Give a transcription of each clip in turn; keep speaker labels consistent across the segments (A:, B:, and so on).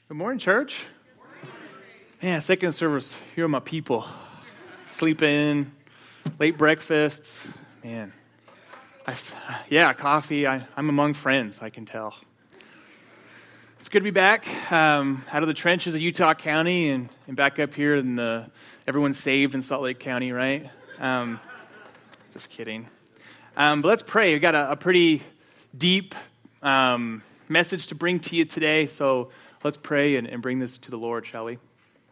A: Good morning, church. Man, second service, here are my people. Sleeping, late breakfasts. Man, coffee. I'm among friends, I can tell. It's good to be back out of the trenches of Utah County and back up here in everyone's saved in Salt Lake County, right? Just kidding. But let's pray. We've got a pretty deep message to bring to you today, so let's pray and bring this to the Lord, shall we?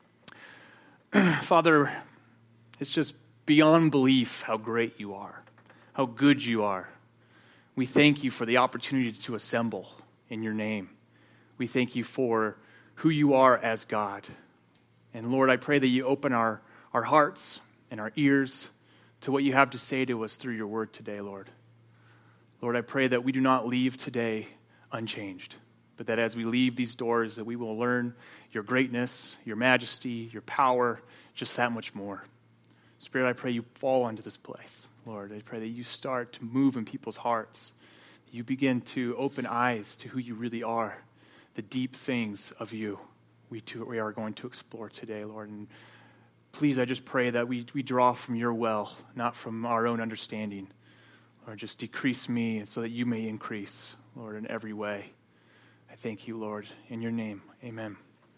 A: Father, it's just beyond belief how great you are, how good you are. We thank you for the opportunity to assemble in your name. We thank you for who you are as God. And Lord, I pray that you open our hearts and our ears to what you have to say to us through your word today, Lord. Lord, I pray that we do not leave today unchanged, but that as we leave these doors, that we will learn your greatness, your majesty, your power, just that much more. Spirit, I pray you fall into this place. Lord, I pray that you start to move in people's hearts. That you begin to open eyes to who you really are, the deep things of you we are going to explore today, Lord. And please, I just pray that we draw from your well, not from our own understanding. Lord, just decrease me so that you may increase, Lord, in every way. I thank you, Lord, in your name. Amen.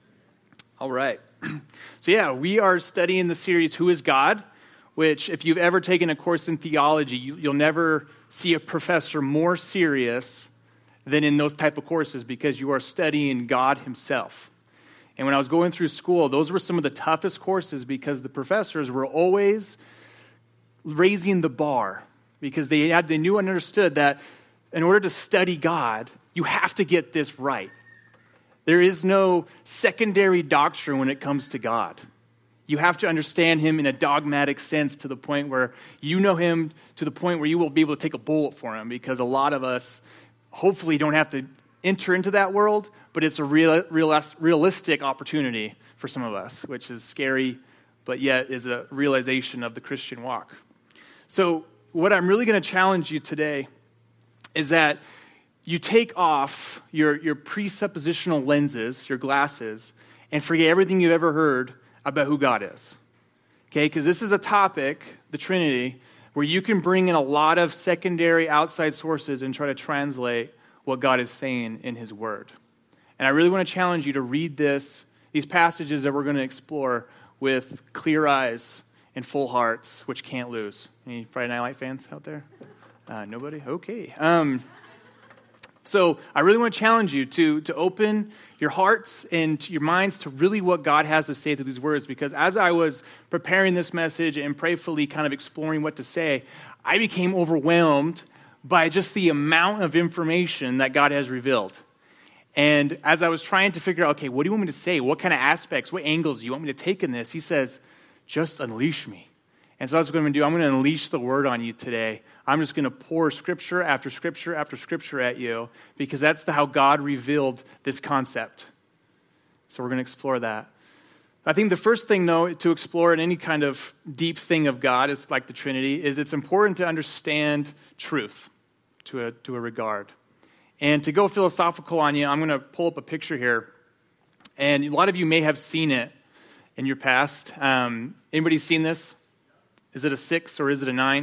A: All right. So we are studying the series, Who is God? Which, if you've ever taken a course in theology, you'll never see a professor more serious than in those type of courses because you are studying God himself. And when I was going through school, those were some of the toughest courses because the professors were always raising the bar because they knew and understood that in order to study God, you have to get this right. There is no secondary doctrine when it comes to God. You have to understand him in a dogmatic sense to the point where you know him to the point where you will be able to take a bullet for him because a lot of us hopefully don't have to enter into that world, but it's a realistic opportunity for some of us, which is scary, but yet is a realization of the Christian walk. So what I'm really going to challenge you today is that you take off your presuppositional lenses, your glasses, and forget everything you've ever heard about who God is. Okay, because this is a topic, the Trinity, where you can bring in a lot of secondary outside sources and try to translate what God is saying in his word. And I really want to challenge you to read these passages that we're going to explore with clear eyes and full hearts, which can't lose. Any Friday Night Light fans out there? Nobody? Okay. So I really want to challenge you to open your hearts and your minds to really what God has to say through these words, because as I was preparing this message and prayerfully kind of exploring what to say, I became overwhelmed by just the amount of information that God has revealed. And as I was trying to figure out, okay, what do you want me to say? What kind of aspects, what angles do you want me to take in this? He says, just unleash me. And so that's what I'm going to do. I'm going to unleash the word on you today. I'm just going to pour scripture after scripture after scripture at you because that's how God revealed this concept. So we're going to explore that. I think the first thing, though, to explore in any kind of deep thing of God, is like the Trinity, is it's important to understand truth to a regard. And to go philosophical on you, I'm going to pull up a picture here. And a lot of you may have seen it in your past. Anybody seen this? Is it a 6 or is it a 9?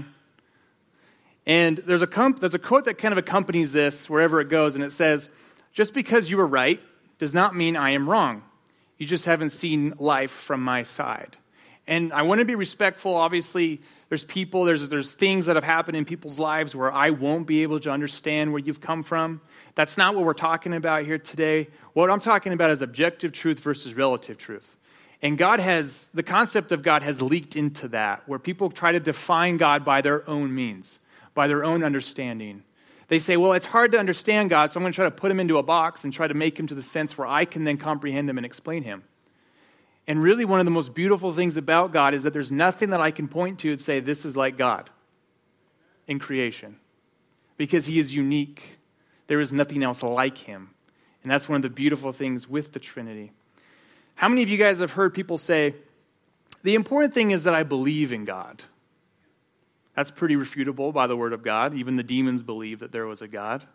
A: And there's a quote that kind of accompanies this wherever it goes, and it says, just because you are right does not mean I am wrong. You just haven't seen life from my side. And I want to be respectful. Obviously, there's people, there's things that have happened in people's lives where I won't be able to understand where you've come from. That's not what we're talking about here today. What I'm talking about is objective truth versus relative truth. And the concept of God has leaked into that, where people try to define God by their own means, by their own understanding. They say, well, it's hard to understand God, so I'm going to try to put him into a box and try to make him to the sense where I can then comprehend him and explain him. And really one of the most beautiful things about God is that there's nothing that I can point to and say, this is like God in creation. Because he is unique. There is nothing else like him. And that's one of the beautiful things with the Trinity. How many of you guys have heard people say, the important thing is that I believe in God? That's pretty refutable by the word of God. Even the demons believe that there was a God.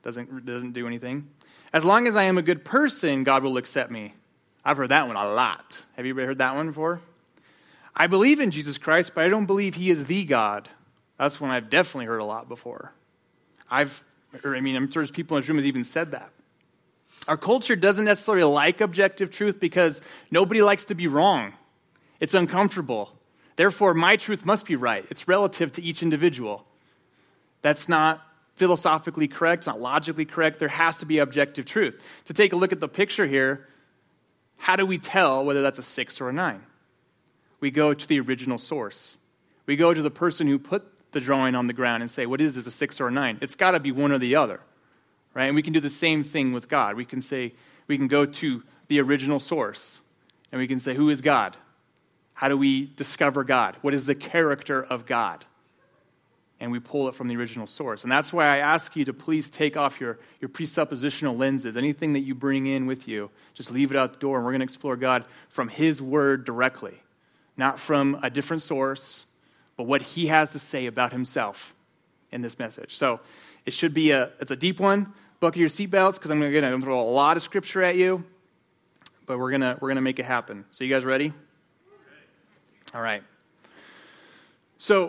A: Doesn't do anything. As long as I am a good person, God will accept me. I've heard that one a lot. Have you ever heard that one before? I believe in Jesus Christ, but I don't believe he is the God. That's one I've definitely heard a lot before. I'm sure there's people in this room who've even said that. Our culture doesn't necessarily like objective truth because nobody likes to be wrong. It's uncomfortable. Therefore, my truth must be right. It's relative to each individual. That's not philosophically correct. It's not logically correct. There has to be objective truth. To take a look at the picture here, how do we tell whether that's a 6 or a 9? We go to the original source. We go to the person who put the drawing on the ground and say, what is this, a 6 or a 9? It's got to be one or the other, right? And we can do the same thing with God. We can go to the original source, and we can say, who is God? How do we discover God? What is the character of God? And we pull it from the original source. And that's why I ask you to please take off your presuppositional lenses. Anything that you bring in with you, just leave it out the door, and we're going to explore God from his word directly, not from a different source, but what he has to say about himself in this message. So it should be it's a deep one. Buckle your seatbelts, because I'm going to throw a lot of scripture at you, but we're gonna make it happen. So you guys ready? All right. So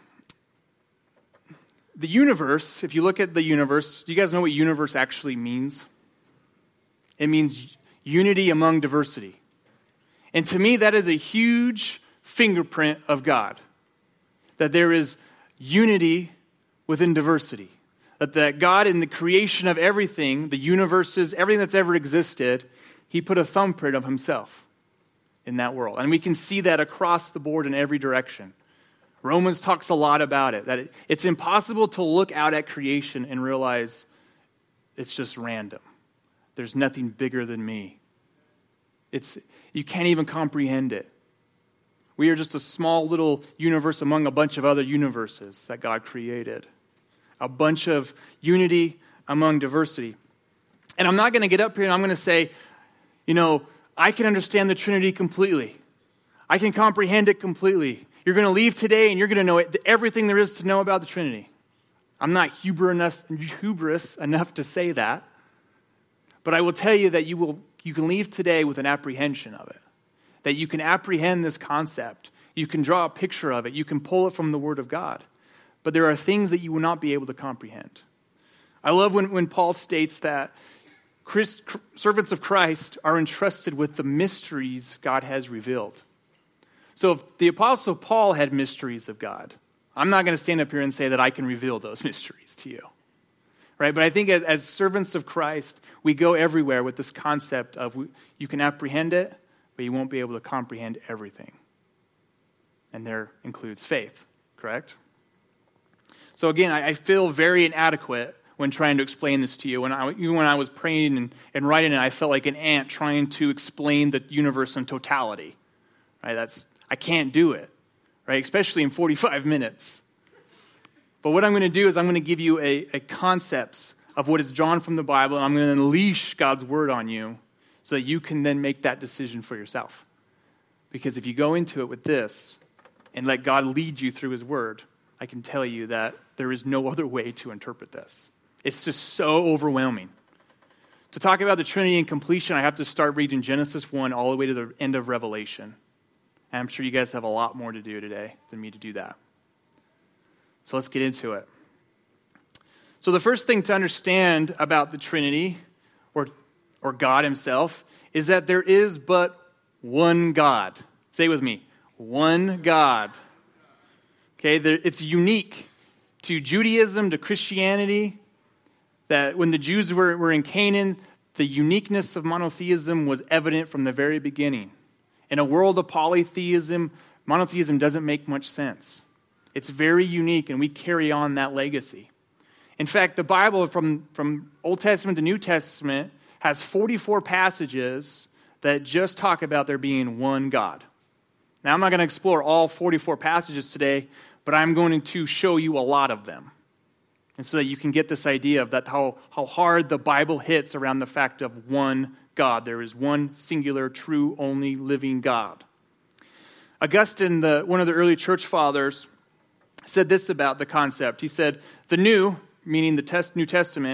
A: the universe, if you look at the universe, do you guys know what universe actually means? It means unity among diversity. And to me, that is a huge fingerprint of God. That there is unity within diversity. That God, in the creation of everything, the universes, everything that's ever existed, he put a thumbprint of himself in that world. And we can see that across the board in every direction. Romans talks a lot about it, that it's impossible to look out at creation and realize it's just random. There's nothing bigger than me. You can't even comprehend it. We are just a small little universe among a bunch of other universes that God created. A bunch of unity among diversity. And I'm not going to get up here and I'm going to say, I can understand the Trinity completely. I can comprehend it completely. You're going to leave today and you're going to know everything there is to know about the Trinity. I'm not hubris enough to say that. But I will tell you that you can leave today with an apprehension of it. That you can apprehend this concept. You can draw a picture of it. You can pull it from the Word of God. But there are things that you will not be able to comprehend. I love when Paul states that servants of Christ are entrusted with the mysteries God has revealed. So if the Apostle Paul had mysteries of God, I'm not going to stand up here and say that I can reveal those mysteries to you. Right? But I think as servants of Christ, we go everywhere with this concept of you can apprehend it, but you won't be able to comprehend everything. And there includes faith, correct? So again, I feel very inadequate when trying to explain this to you. Even when I was praying and writing it, I felt like an ant trying to explain the universe in totality. Right? I can't do it, right? Especially in 45 minutes. But what I'm going to do is I'm going to give you a concepts of what is drawn from the Bible, and I'm going to unleash God's word on you so that you can then make that decision for yourself. Because if you go into it with this and let God lead you through his word, I can tell you that there is no other way to interpret this. It's just so overwhelming. To talk about the Trinity and completion, I have to start reading Genesis 1 all the way to the end of Revelation. And I'm sure you guys have a lot more to do today than me to do that. So let's get into it. So the first thing to understand about the Trinity, or God himself, is that there is but one God. Say it with me. One God. Okay, it's unique to Judaism, to Christianity, that when the Jews were in Canaan, the uniqueness of monotheism was evident from the very beginning. In a world of polytheism, monotheism doesn't make much sense. It's very unique, and we carry on that legacy. In fact, the Bible from Old Testament to New Testament has 44 passages that just talk about there being one God. Now, I'm not going to explore all 44 passages today, but I'm going to show you a lot of them. And so that you can get this idea of that how hard the Bible hits around the fact of one God. There is one singular, true, only living God. Augustine, one of the early church fathers, said this about the concept. He said, the new, meaning the New Testament,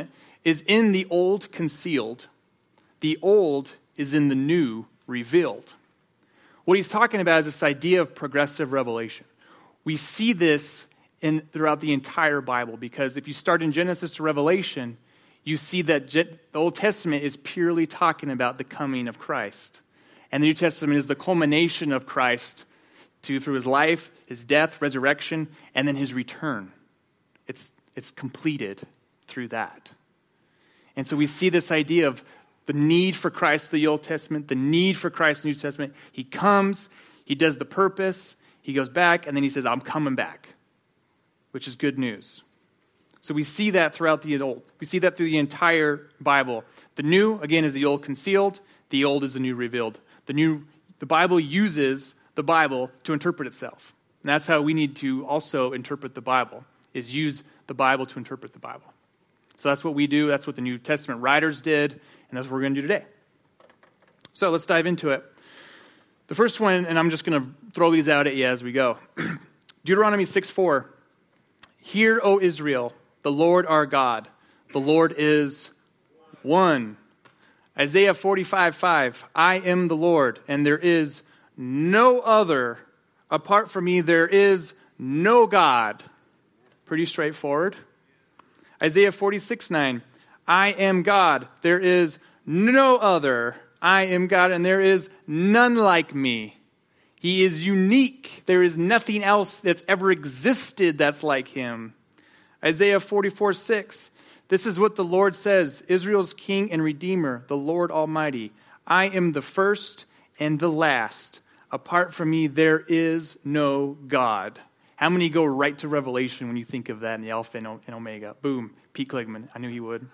A: is in the old concealed. The old is in the new revealed. What he's talking about is this idea of progressive revelation. We see this throughout the entire Bible, because if you start in Genesis to Revelation, you see that the Old Testament is purely talking about the coming of Christ. And the New Testament is the culmination of Christ through his life, his death, resurrection, and then his return. It's completed through that. And so we see this idea of the need for Christ, the Old Testament, the need for Christ, the New Testament. He comes, he does the purpose, he goes back, and then he says, I'm coming back, which is good news. So we see that throughout the old. We see that through the entire Bible. The new, again, is the old concealed. The old is the new revealed. The Bible uses the Bible to interpret itself. And that's how we need to also interpret the Bible, is use the Bible to interpret the Bible. So that's what we do. That's what the New Testament writers did. And that's what we're going to do today. So let's dive into it. The first one, and I'm just going to throw these out at you as we go. Deuteronomy 6:4. Hear, O Israel, the Lord our God. The Lord is one. Isaiah 45:5. I am the Lord, and there is no other. Apart from me, there is no God. Pretty straightforward. Isaiah 46:9. I am God. There is no other. I am God, and there is none like me. He is unique. There is nothing else that's ever existed that's like him. Isaiah 44:6. This is what the Lord says, Israel's King and Redeemer, the Lord Almighty. I am the first and the last. Apart from me, there is no God. How many go right to Revelation when you think of that in the Alpha and Omega? Boom. Pete Kligman. I knew he would.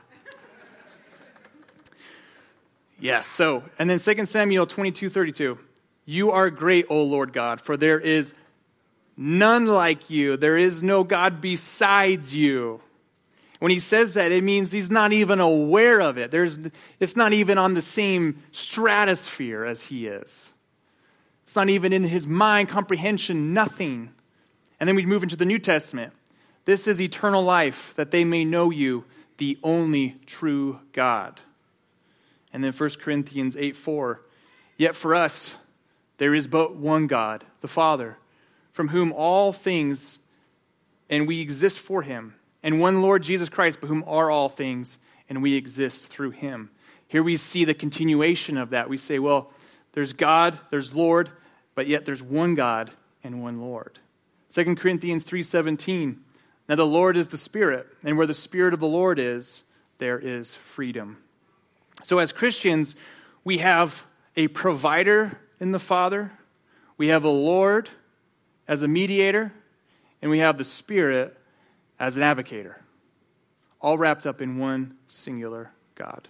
A: Yes, so, and then 2 Samuel 22:32. You are great, O Lord God, for there is none like you. There is no God besides you. When he says that, it means he's not even aware of it. It's not even on the same stratosphere as he is. It's not even in his mind, comprehension, nothing. And then we move into the New Testament. This is eternal life, that they may know you, the only true God. And then 1 Corinthians 8:4. Yet for us, there is but one God, the Father, from whom all things, and we exist for him. And one Lord Jesus Christ, by whom are all things, and we exist through him. Here we see the continuation of that. We say, well, there's God, there's Lord, but yet there's one God and one Lord. 2 Corinthians 3:17. Now the Lord is the Spirit, and where the Spirit of the Lord is, there is freedom. So as Christians, we have a provider in the Father, we have a Lord as a mediator, and we have the Spirit as an advocator, all wrapped up in one singular God.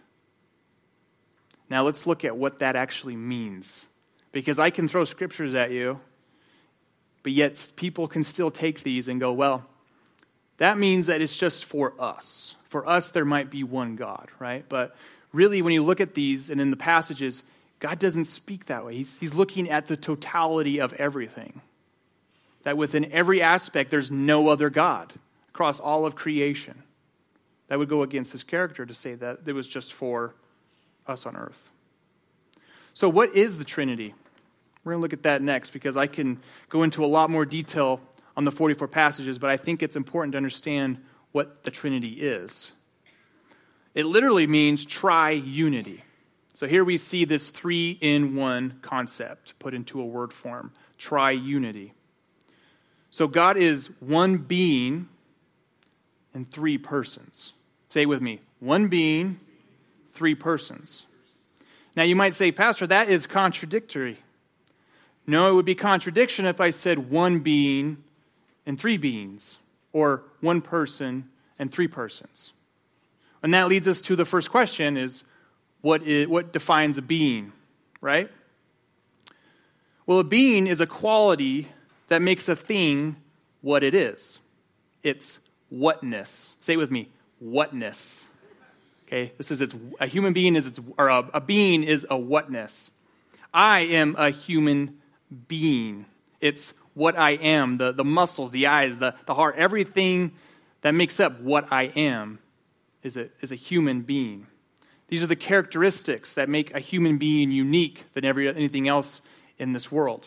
A: Now let's look at what that actually means, because I can throw scriptures at you, but yet people can still take these and go, well, that means that it's just for us. For us, there might be one God, right? But really, when you look at these and in the passages, God doesn't speak that way. He's looking at the totality of everything. That within every aspect, there's no other God across all of creation. That would go against his character to say that it was just for us on earth. So what is the Trinity? We're going to look at that next, because I can go into a lot more detail on the 44 passages, but I think it's important to understand what the Trinity is. It literally means tri-unity. So here we see this 3-in-1 concept put into a word form, tri-unity. So God is one being and three persons. Say it with me, one being, three persons. Now you might say, Pastor, that is contradictory. No, it would be contradiction if I said one being and three beings, or one person and three persons. And that leads us to the first question is, what defines a being, right? Well, a being is a quality that makes a thing what it is. It's whatness. Say it with me, whatness. Okay, this is a human being a being is a whatness. I am a human being. It's what I am, the muscles, the eyes, the heart, everything that makes up what I am is a human being. These are the characteristics that make a human being unique than anything else in this world.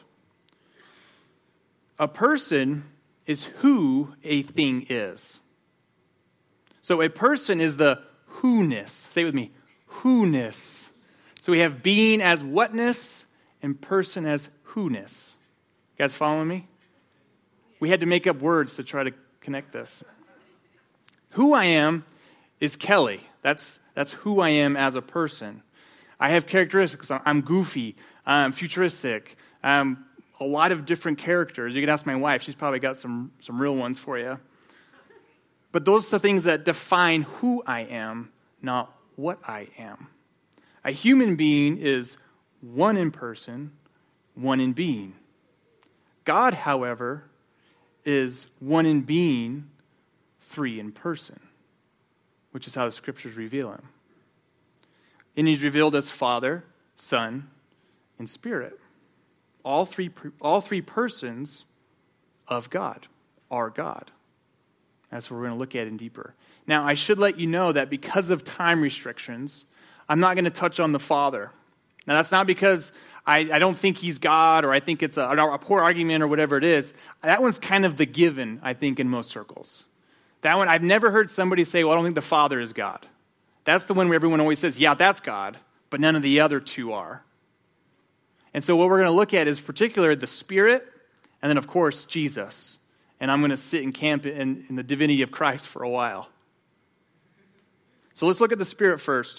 A: A person is who a thing is. So a person is the who-ness. Say it with me, who-ness. So we have being as whatness and person as who-ness. You guys following me? We had to make up words to try to connect this. Who I am is Kelly. That's who I am as a person. I have characteristics. I'm goofy. I'm futuristic. I'm a lot of different characters. You can ask my wife. She's probably got some real ones for you. But those are the things that define who I am, not what I am. A human being is one in person, one in being. God, however, is one in being, three in person, which is how the Scriptures reveal him. And he's revealed as Father, Son, and Spirit. All three persons of God are God. That's what we're going to look at in deeper. Now, I should let you know that because of time restrictions, I'm not going to touch on the Father. Now, that's not because I don't think he's God or I think it's a poor argument or whatever it is. That one's kind of the given, I think, in most circles. That one, I've never heard somebody say, well, I don't think the Father is God. That's the one where everyone always says, yeah, that's God, but none of the other two are. And so what we're going to look at is particularly the Spirit and then, of course, Jesus. And I'm going to sit and camp in the divinity of Christ for a while. So let's look at the Spirit first.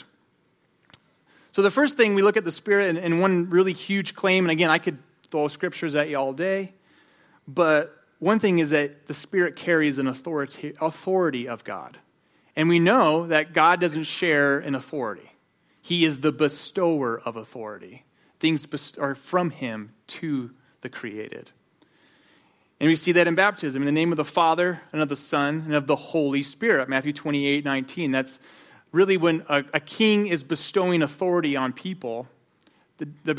A: So the first thing, we look at the Spirit and one really huge claim, and again, I could throw scriptures at you all day, but one thing is that the Spirit carries an authority of God. And we know that God doesn't share an authority. He is the bestower of authority. Things are from him to the created. And we see that in baptism, in the name of the Father, and of the Son, and of the Holy Spirit. Matthew 28:19. That's really when a king is bestowing authority on people. The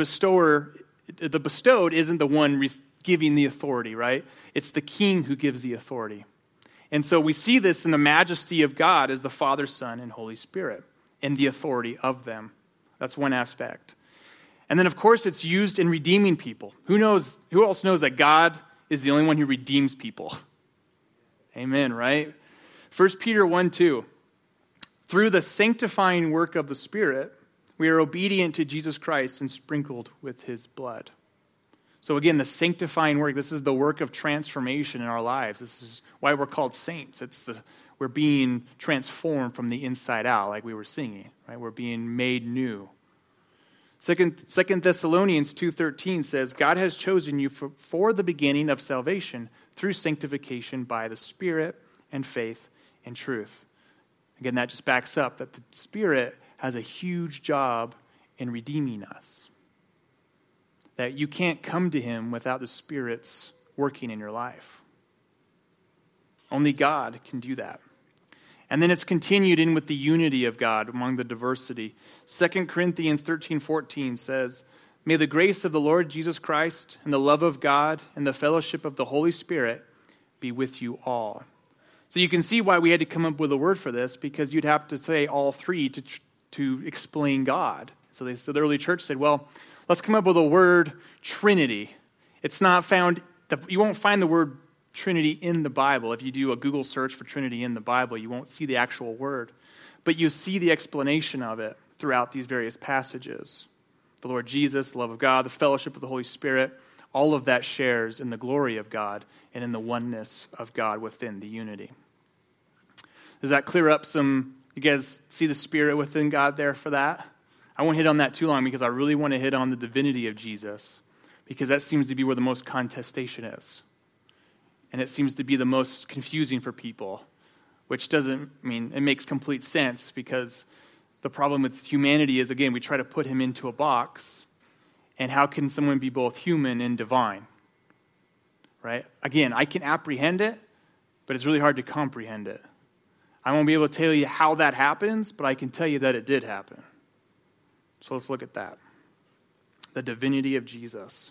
A: bestowed isn't the one giving the authority, right? It's the king who gives the authority. And so we see this in the majesty of God as the Father, Son, and Holy Spirit, and the authority of them. That's one aspect. And then, of course, it's used in redeeming people. Who else knows that God is the only one who redeems people? Amen, right? 1 Peter 1:2. Through the sanctifying work of the Spirit, we are obedient to Jesus Christ and sprinkled with his blood. So again, the sanctifying work, this is the work of transformation in our lives. This is why we're called saints. We're being transformed from the inside out, like we were singing, right? We're being made new. Second Thessalonians 2:13 says, God has chosen you for the beginning of salvation through sanctification by the Spirit and faith and truth. Again, that just backs up that the Spirit has a huge job in redeeming us. That you can't come to him without the Spirit's working in your life. Only God can do that. And then it's continued in with the unity of God among the diversity. 2 Corinthians 13:14 says, May the grace of the Lord Jesus Christ and the love of God and the fellowship of the Holy Spirit be with you all. So you can see why we had to come up with a word for this, because you'd have to say all three to explain God. So the early church said, well, let's come up with a word, Trinity. It's not found, you won't find the word Trinity in the Bible. If you do a Google search for Trinity in the Bible, you won't see the actual word. But you see the explanation of it throughout these various passages. The Lord Jesus, the love of God, the fellowship of the Holy Spirit, all of that shares in the glory of God and in the oneness of God within the unity. Does that clear up some, you guys see the Spirit within God there for that? I won't hit on that too long because I really want to hit on the divinity of Jesus, because that seems to be where the most contestation is. And it seems to be the most confusing for people, which doesn't, it makes complete sense, because the problem with humanity is, again, we try to put him into a box, and how can someone be both human and divine? Right? Again, I can apprehend it, but it's really hard to comprehend it. I won't be able to tell you how that happens, but I can tell you that it did happen. So let's look at that. The divinity of Jesus.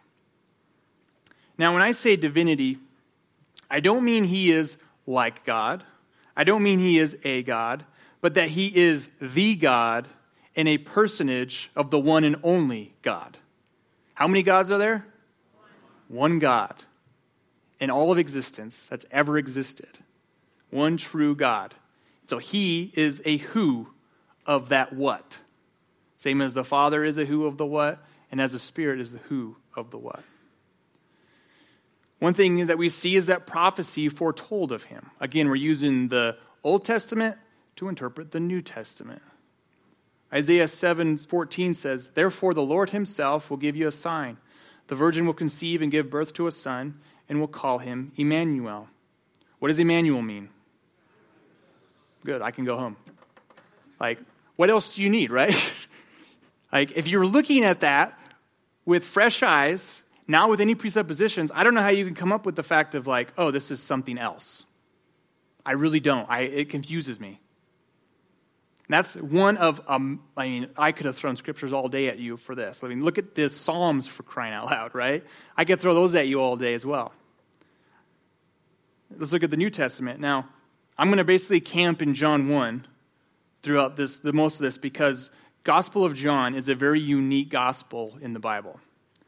A: Now, when I say divinity, I don't mean he is like God. I don't mean he is a God, but that he is the God and a personage of the one and only God. How many gods are there? One God in all of existence that's ever existed. One true God. So he is a who of that what. Same as the Father is a who of the what, and as the Spirit is the who of the what. One thing that we see is that prophecy foretold of him. Again, we're using the Old Testament to interpret the New Testament. Isaiah 7:14 says, "Therefore the Lord himself will give you a sign. The virgin will conceive and give birth to a son, and will call him Emmanuel." What does Emmanuel mean? Good, I can go home. Like, what else do you need, right? Like, if you're looking at that with fresh eyes, not with any presuppositions, I don't know how you can come up with the fact of like, oh, this is something else. I really don't. It confuses me. And that's one of, I could have thrown scriptures all day at you for this. I mean, look at the Psalms, for crying out loud, right? I could throw those at you all day as well. Let's look at the New Testament. Now, I'm going to basically camp in John 1 throughout most of this because Gospel of John is a very unique gospel in the Bible.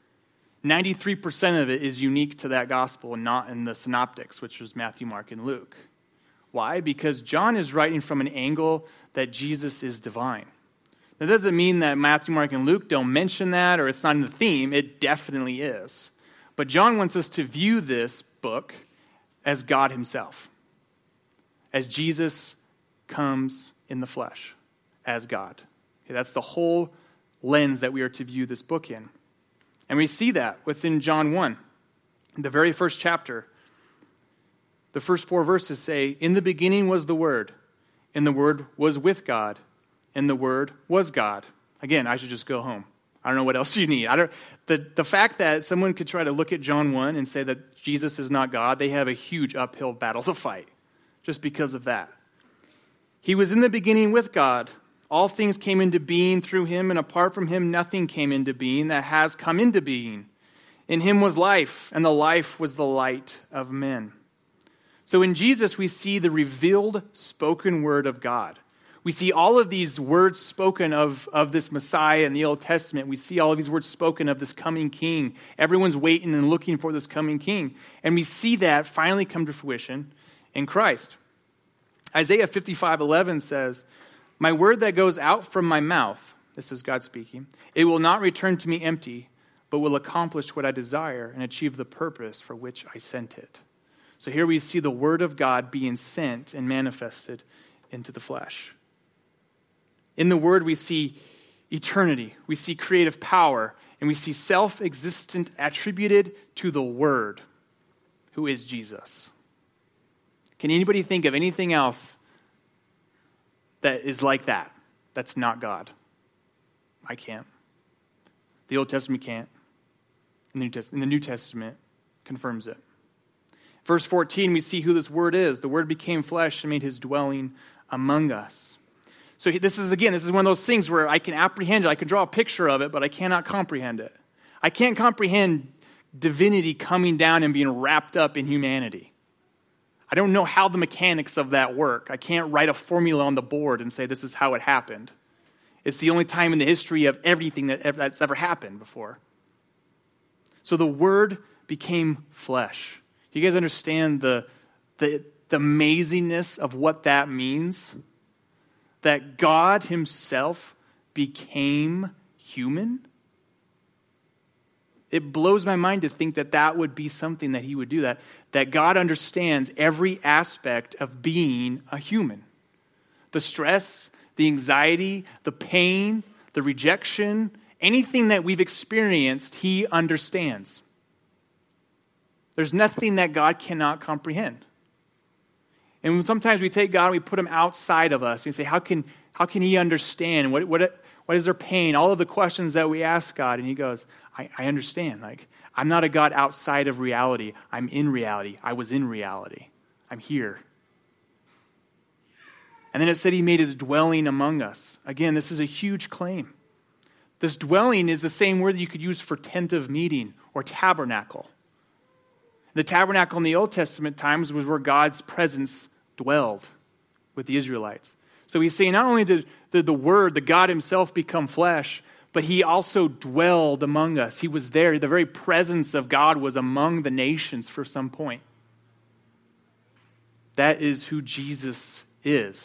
A: 93% of it is unique to that gospel and not in the synoptics, which was Matthew, Mark, and Luke. Why? Because John is writing from an angle that Jesus is divine. That doesn't mean that Matthew, Mark, and Luke don't mention that or it's not in the theme. It definitely is. But John wants us to view this book as God himself, as Jesus comes in the flesh, as God. Okay, that's the whole lens that we are to view this book in. And we see that within John 1, in the very first chapter. The first 4 verses say, "In the beginning was the Word, and the Word was with God, and the Word was God." Again, I should just go home. I don't know what else you need. The fact that someone could try to look at John 1 and say that Jesus is not God, they have a huge uphill battle to fight just because of that. "He was in the beginning with God. All things came into being through him, and apart from him nothing came into being that has come into being. In him was life, and the life was the light of men." So in Jesus, we see the revealed spoken word of God. We see all of these words spoken of this Messiah in the Old Testament. We see all of these words spoken of this coming king. Everyone's waiting and looking for this coming king. And we see that finally come to fruition in Christ. Isaiah 55:11 says, "My word that goes out from my mouth," this is God speaking, "it will not return to me empty, but will accomplish what I desire and achieve the purpose for which I sent it." So here we see the word of God being sent and manifested into the flesh. In the word we see eternity, we see creative power, and we see self-existent attributed to the word, who is Jesus. Can anybody think of anything else that is like that, that's not God? I can't. The Old Testament can't. And the New Testament confirms it. Verse 14, we see who this word is. The word became flesh and made his dwelling among us. So this is one of those things where I can apprehend it. I can draw a picture of it, but I cannot comprehend it. I can't comprehend divinity coming down and being wrapped up in humanity. I don't know how the mechanics of that work. I can't write a formula on the board and say this is how it happened. It's the only time in the history of everything that's ever happened before. So the word became flesh. You guys understand the amazingness of what that means? That God himself became human? It blows my mind to think that that would be something that he would do, that God understands every aspect of being a human. The stress, the anxiety, the pain, the rejection, anything that we've experienced, he understands. There's nothing that God cannot comprehend. And sometimes we take God and we put him outside of us. And we say, how can he understand? What is their pain? All of the questions that we ask God. And he goes, I understand. Like, I'm not a God outside of reality. I'm in reality. I was in reality. I'm here. And then it said he made his dwelling among us. Again, this is a huge claim. This dwelling is the same word that you could use for tent of meeting or tabernacle. The tabernacle in the Old Testament times was where God's presence dwelled with the Israelites. So he's saying not only did the Word, the God himself, become flesh, but he also dwelled among us. He was there. The very presence of God was among the nations for some point. That is who Jesus is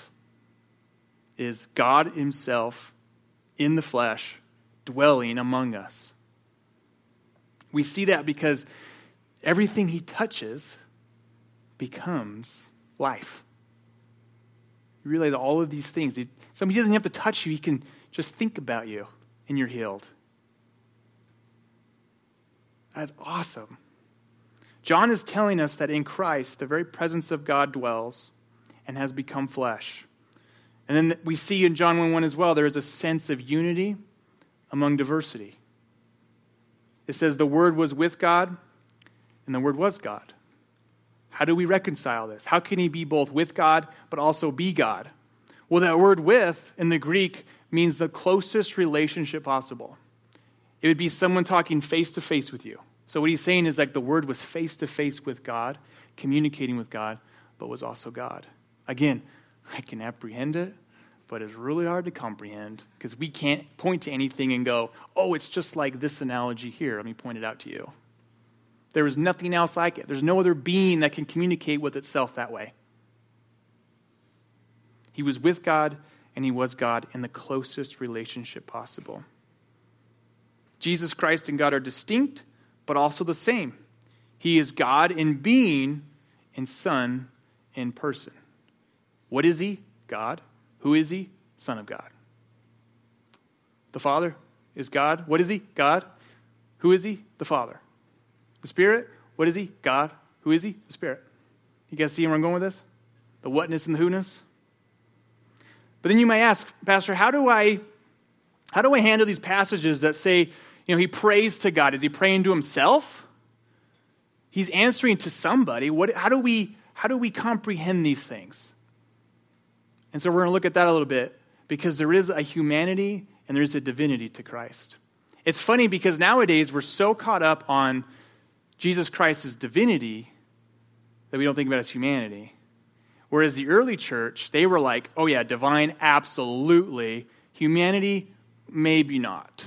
A: God himself in the flesh dwelling among us. We see that because everything he touches becomes life. You realize all of these things. Somebody doesn't have to touch you. He can just think about you and you're healed. That's awesome. John is telling us that in Christ, the very presence of God dwells and has become flesh. And then we see in John 1:1 as well, there is a sense of unity among diversity. It says the Word was with God and the Word was God. How do we reconcile this? How can he be both with God but also be God? Well, that word with in the Greek means the closest relationship possible. It would be someone talking face to face with you. So what he's saying is like the Word was face to face with God, communicating with God, but was also God. Again, I can apprehend it, but it's really hard to comprehend because we can't point to anything and go, oh, it's just like this analogy here. Let me point it out to you. There is nothing else like it. There's no other being that can communicate with itself that way. He was with God and he was God in the closest relationship possible. Jesus Christ and God are distinct, but also the same. He is God in being and Son in person. What is he? God. Who is he? Son of God. The Father is God. What is he? God. Who is he? The Father. The Spirit, what is he? God. Who is he? The Spirit. You guys see where I'm going with this? The whatness and the who-ness? But then you may ask, Pastor, how do I handle these passages that say, he prays to God? Is he praying to himself? He's answering to somebody. How do we comprehend these things? And so we're going to look at that a little bit because there is a humanity and there is a divinity to Christ. It's funny because nowadays we're so caught up on Jesus Christ's divinity that we don't think about his humanity. Whereas the early church, they were like, oh yeah, divine, absolutely. Humanity, maybe not.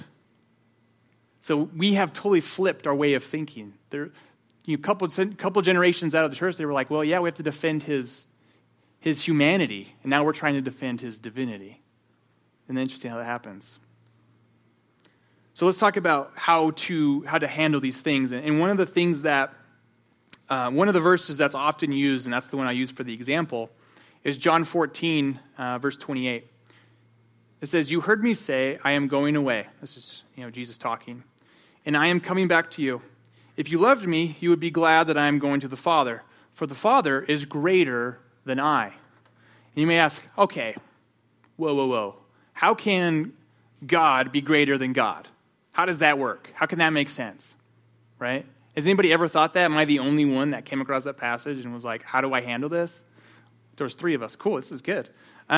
A: So we have totally flipped our way of thinking. A couple generations out of the church, they were like, well, yeah, we have to defend his humanity. And now we're trying to defend his divinity. And interesting how that happens. So let's talk about how to handle these things. And one of the things that, one of the verses that's often used, and that's the one I use for the example, is John 14, verse 28. It says, you heard me say, I am going away. This is, Jesus talking. And I am coming back to you. If you loved me, you would be glad that I am going to the Father. For the Father is greater than I. And you may ask, okay, whoa. How can God be greater than God? How does that work? How can that make sense? Right? Has anybody ever thought that? Am I the only one that came across that passage and was like, how do I handle this? There was 3 of us. Cool, this is good.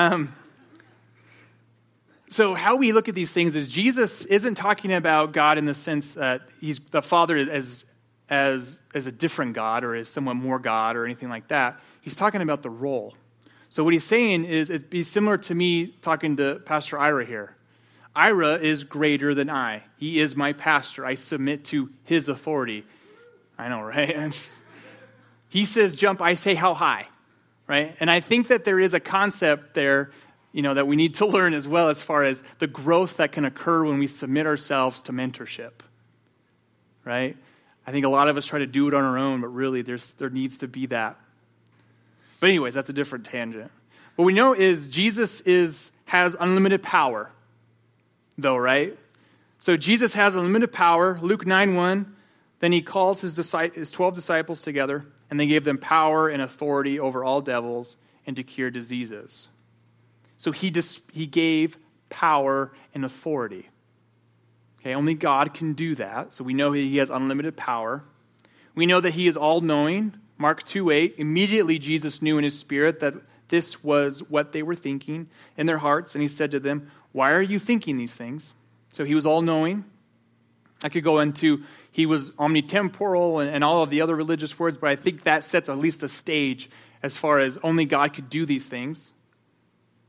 A: So how we look at these things is Jesus isn't talking about God in the sense that he's the Father as a different God or as somewhat more God or anything like that. He's talking about the role. So what he's saying is it'd be similar to me talking to Pastor Ira here. Ira is greater than I. He is my pastor. I submit to his authority. I know, right? He says jump, I say how high, right? And I think that there is a concept there, that we need to learn as well as far as the growth that can occur when we submit ourselves to mentorship, right? I think a lot of us try to do it on our own, but really there needs to be that. But anyways, that's a different tangent. What we know is Jesus has unlimited power, though, right? So Jesus has unlimited power. Luke 9:1, then he calls his 12 disciples together, and they gave them power and authority over all devils and to cure diseases. So he gave power and authority. Okay, only God can do that. So we know he has unlimited power. We know that he is all-knowing. Mark 2:8, immediately Jesus knew in his spirit that this was what they were thinking in their hearts, and he said to them, why are you thinking these things? So he was all-knowing. I could go into, he was omnitemporal and all of the other religious words, but I think that sets at least a stage as far as only God could do these things.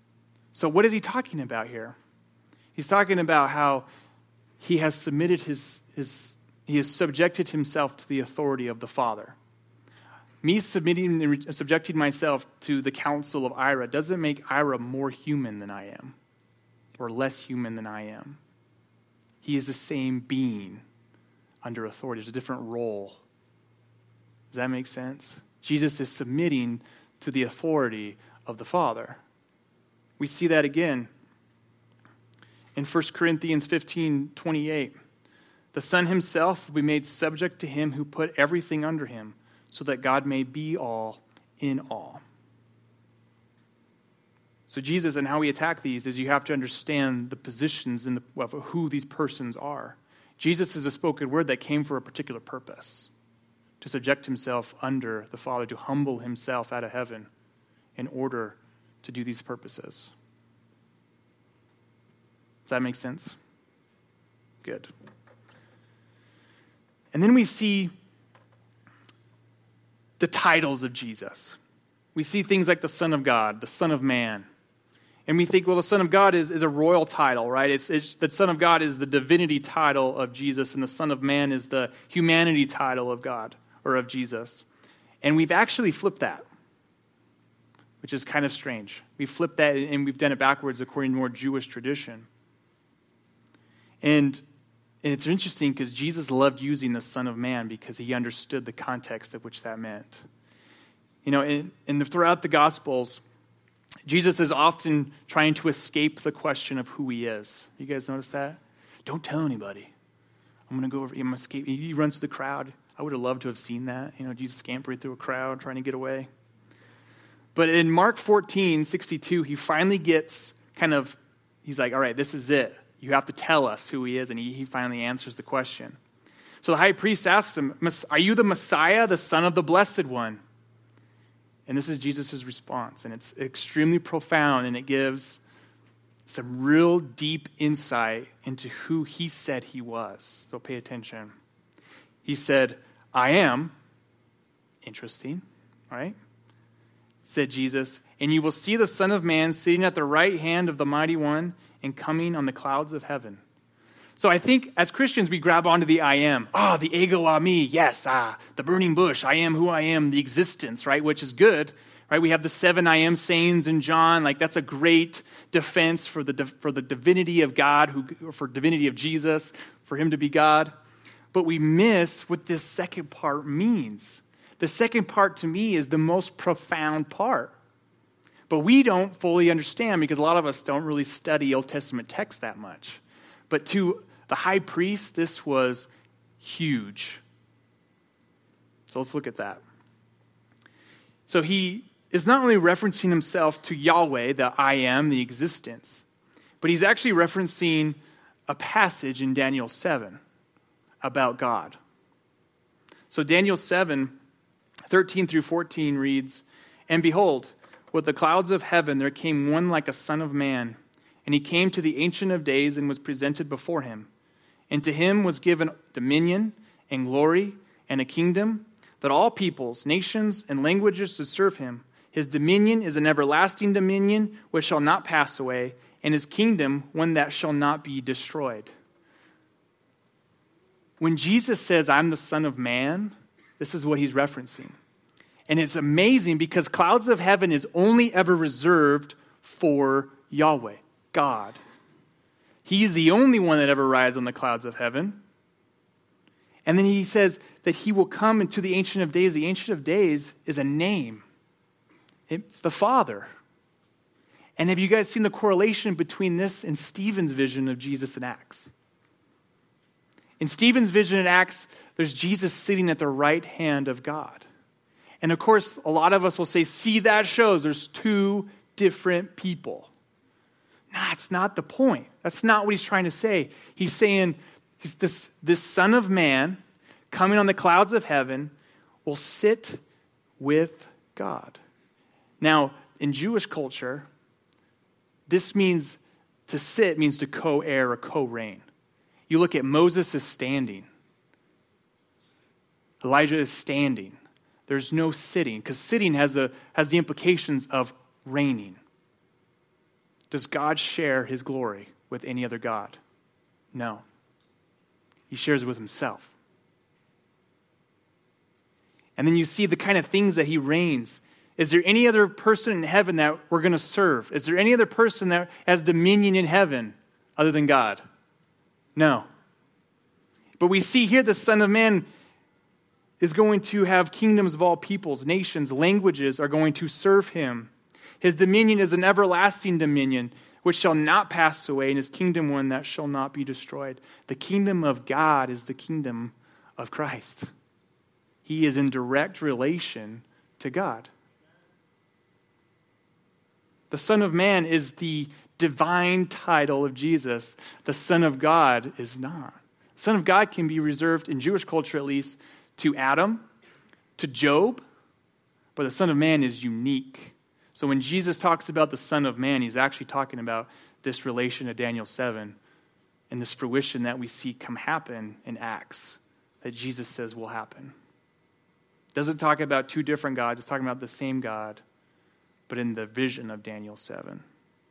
A: So what is he talking about here? He's talking about how he has submitted he has subjected himself to the authority of the Father. Me submitting and subjecting myself to the counsel of Ira doesn't make Ira more human than I am or less human than I am. He is the same being under authority. There's a different role. Does that make sense? Jesus is submitting to the authority of the Father. We see that again in 1 Corinthians 15:28. The Son himself will be made subject to him who put everything under him, so that God may be all in all. So Jesus and how we attack these is you have to understand the positions of who these persons are. Jesus is a spoken word that came for a particular purpose, to subject himself under the Father, to humble himself out of heaven in order to do these purposes. Does that make sense? Good. And then we see the titles of Jesus. We see things like the Son of God, the Son of Man. And we think, well, the Son of God is a royal title, right? It's the Son of God is the divinity title of Jesus, and the Son of Man is the humanity title of God, or of Jesus. And we've actually flipped that, which is kind of strange. We flipped that, and we've done it backwards according to more Jewish tradition. And it's interesting because Jesus loved using the Son of Man because he understood the context of which that meant. You know, throughout the Gospels, Jesus is often trying to escape the question of who he is. You guys notice that? Don't tell anybody. I'm going to go over, I'm going to escape. He runs through the crowd. I would have loved to have seen that. You know, Jesus scampering through a crowd trying to get away. But in Mark 14:62, he finally gets he's like, all right, this is it. You have to tell us who he is, and he finally answers the question. So the high priest asks him, are you the Messiah, the Son of the Blessed One? And this is Jesus' response, and it's extremely profound, and it gives some real deep insight into who he said he was. So pay attention. He said, I am. Interesting, right? Said Jesus, and you will see the Son of Man sitting at the right hand of the Mighty One and coming on the clouds of heaven. So I think as Christians, we grab onto the I am. The ego me, yes, the burning bush, I am who I am, the existence, right, which is good, right? We have the 7 I am sayings in John, like that's a great defense for the divinity of God, for divinity of Jesus, for him to be God. But we miss what this second part means. The second part to me is the most profound part. But we don't fully understand because a lot of us don't really study Old Testament text that much. But to the high priest, this was huge. So let's look at that. So he is not only referencing himself to Yahweh, the I am, the existence, but he's actually referencing a passage in Daniel 7 about God. So Daniel 7:13-14 reads, and behold, with the clouds of heaven there came one like a son of man, and he came to the Ancient of Days and was presented before him. And to him was given dominion and glory and a kingdom, that all peoples, nations, and languages should serve him. His dominion is an everlasting dominion which shall not pass away, and his kingdom one that shall not be destroyed. When Jesus says, I'm the Son of Man, this is what he's referencing. And it's amazing because clouds of heaven is only ever reserved for Yahweh, God. He's the only one that ever rides on the clouds of heaven. And then he says that he will come into the Ancient of Days. The Ancient of Days is a name. It's the Father. And have you guys seen the correlation between this and Stephen's vision of Jesus in Acts? In Stephen's vision in Acts, there's Jesus sitting at the right hand of God. And of course, a lot of us will say, see, that shows there's two different people. That's not the point. That's not what he's trying to say. He's saying this Son of Man coming on the clouds of heaven will sit with God. Now, in Jewish culture, this means to sit means to co-heir or co-reign. You look at Moses is standing. Elijah is standing. There's no sitting, because sitting has the implications of reigning. Does God share his glory with any other god? No. He shares it with himself. And then you see the kind of things that he reigns. Is there any other person in heaven that we're going to serve? Is there any other person that has dominion in heaven other than God? No. But we see here the Son of Man is going to have kingdoms of all peoples, nations, languages are going to serve him. His dominion is an everlasting dominion, which shall not pass away, and his kingdom one that shall not be destroyed. The kingdom of God is the kingdom of Christ. He is in direct relation to God. The Son of Man is the divine title of Jesus. The Son of God is not. The Son of God can be reserved, in Jewish culture at least, to Adam, to Job, but the Son of Man is unique. So when Jesus talks about the Son of Man, he's actually talking about this relation to Daniel 7 and this fruition that we see happen in Acts that Jesus says will happen. It doesn't talk about two different gods, it's talking about the same God, but in the vision of Daniel 7.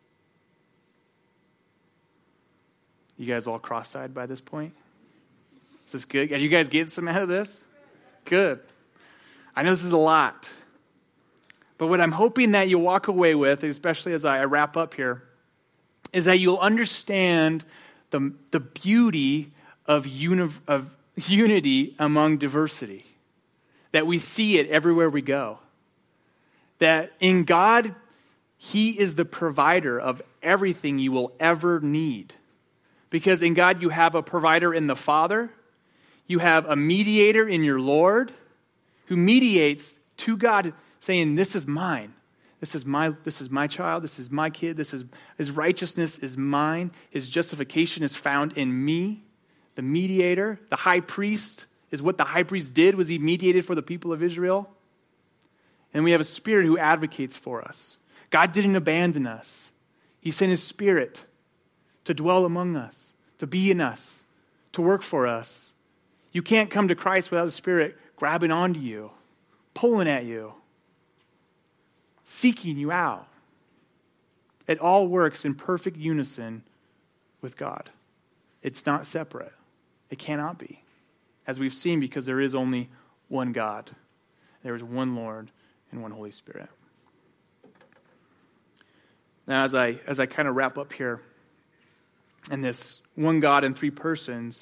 A: You guys all cross-eyed by this point? Is this good? Are you guys getting some out of this? Good. I know this is a lot. But what I'm hoping that you'll walk away with, especially as I wrap up here, is that you'll understand the beauty of unity among diversity. That we see it everywhere we go. That in God, he is the provider of everything you will ever need. Because in God, you have a provider in the Father. You have a mediator in your Lord who mediates to God, saying, this is mine. This is my child. This is my kid. His righteousness is mine. His justification is found in me. The mediator, the high priest, is what the high priest did, was he mediated for the people of Israel. And we have a Spirit who advocates for us. God didn't abandon us. He sent his Spirit to dwell among us, to be in us, to work for us. You can't come to Christ without the Spirit grabbing onto you, pulling at you, seeking you out. It all works in perfect unison with God. It's not separate. It cannot be. As we've seen, because there is only one God. There is one Lord and one Holy Spirit. Now, as I kind of wrap up here, and this one God in three persons,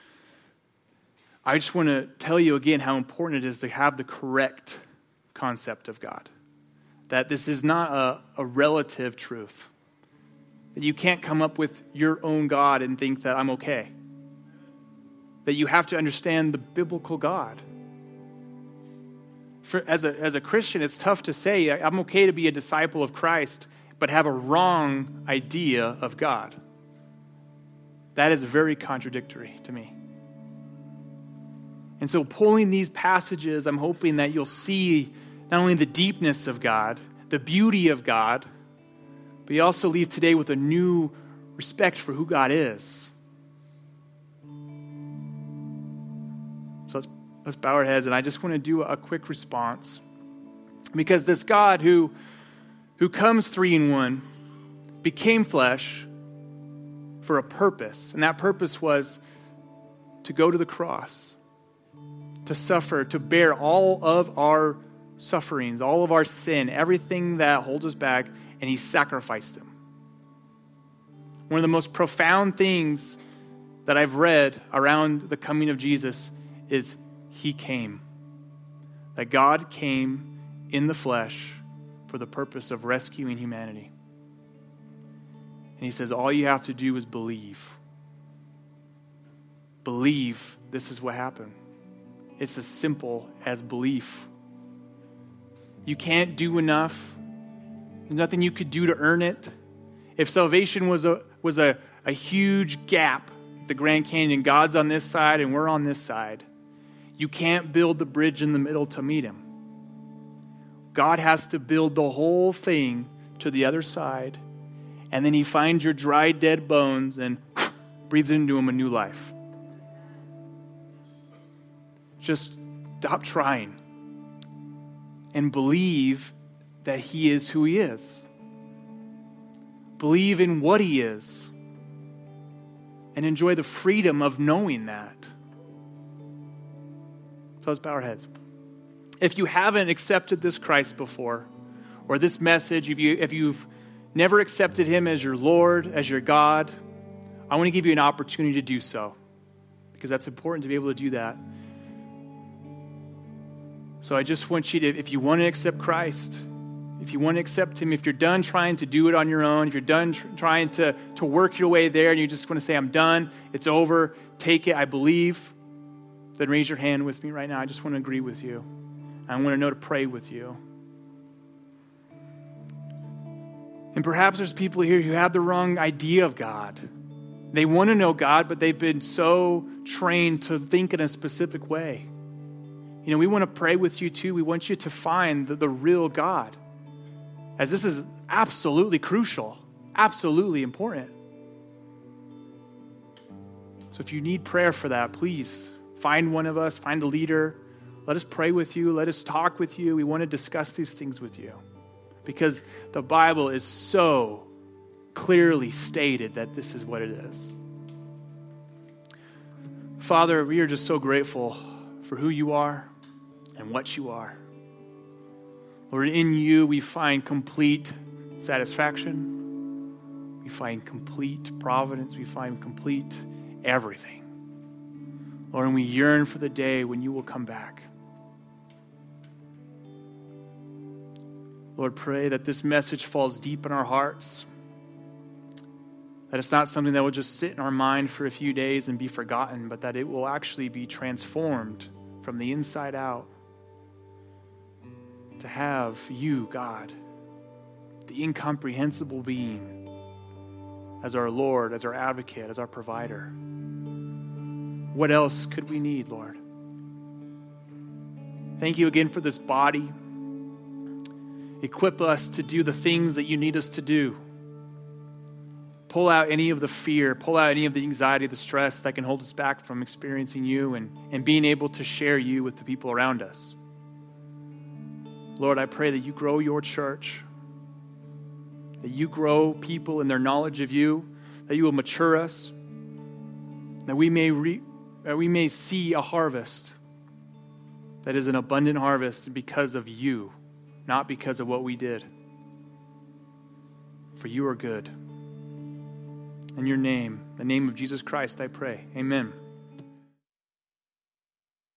A: I just want to tell you again how important it is to have the correct concept of God. That this is not a relative truth. That you can't come up with your own God and think that I'm okay. That you have to understand the biblical God. As a Christian, it's tough to say, I'm okay to be a disciple of Christ, but have a wrong idea of God. That is very contradictory to me. And so pulling these passages, I'm hoping that you'll see not only the deepness of God, the beauty of God, but you also leave today with a new respect for who God is. So let's bow our heads, and I just want to do a quick response. Because this God who comes three in one became flesh for a purpose. And that purpose was to go to the cross, to suffer, to bear all of our sufferings, all of our sin, everything that holds us back, and he sacrificed them. One of the most profound things that I've read around the coming of Jesus is he came. That God came in the flesh for the purpose of rescuing humanity. And he says, all you have to do is believe. Believe this is what happened. It's as simple as belief. You can't do enough. There's nothing you could do to earn it. If salvation was a huge gap, the Grand Canyon, God's on this side and we're on this side, you can't build the bridge in the middle to meet him. God has to build the whole thing to the other side, and then he finds your dry, dead bones and breathes into them a new life. Just stop trying and believe that he is who he is. believe in what he is, and enjoy the freedom of knowing that. So let's bow our heads. If you haven't accepted this Christ before, or this message, if you've never accepted him as your Lord, as your God, I want to give you an opportunity to do so, because that's important to be able to do that. So I just want you to, if you want to accept Christ, if you want to accept him, if you're done trying to do it on your own, if you're done trying to work your way there and you just want to say, I'm done, it's over, take it, I believe, then raise your hand with me right now. I just want to agree with you. I want to know to pray with you. And perhaps there's people here who have the wrong idea of God. They want to know God, but they've been so trained to think in a specific way. You know, we want to pray with you too. We want you to find the real God, as this is absolutely crucial, absolutely important. So if you need prayer for that, please find one of us, find a leader. Let us pray with you. Let us talk with you. We want to discuss these things with you, because the Bible is so clearly stated that this is what it is. Father, we are just so grateful for who you are and what you are. Lord, in you we find complete satisfaction. We find complete providence. We find complete everything. Lord, and we yearn for the day when you will come back. Lord, pray that this message falls deep in our hearts, that it's not something that will just sit in our mind for a few days and be forgotten, but that it will actually be transformed from the inside out to have you, God, the incomprehensible being, as our Lord, as our advocate, as our provider. What else could we need, Lord? Thank you again for this body. Equip us to do the things that you need us to do. Pull out any of the fear, pull out any of the anxiety, the stress that can hold us back from experiencing you and being able to share you with the people around us. Lord, I pray that you grow your church, that you grow people in their knowledge of you, that you will mature us, that we may see a harvest that is an abundant harvest because of you, not because of what we did. For you are good. In your name, the name of Jesus Christ, I pray. Amen.